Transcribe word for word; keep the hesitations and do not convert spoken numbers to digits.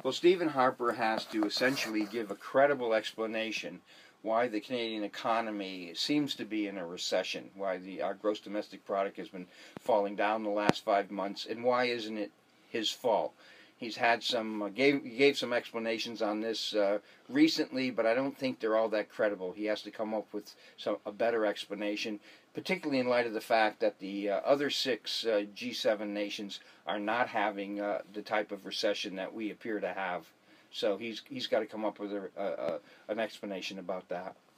Well, Stephen Harper has to essentially give a credible explanation why the Canadian economy seems to be in a recession, why the our gross domestic product has been falling down the last five months, and why isn't it his fault? He's had some uh, gave gave some explanations on this uh, recently, but I don't think they're all that credible. He has to come up with some a better explanation, particularly in light of the fact that the uh, other six uh, G seven nations are not having uh, the type of recession that we appear to have. So he's he's got to come up with a, a, a, an explanation about that.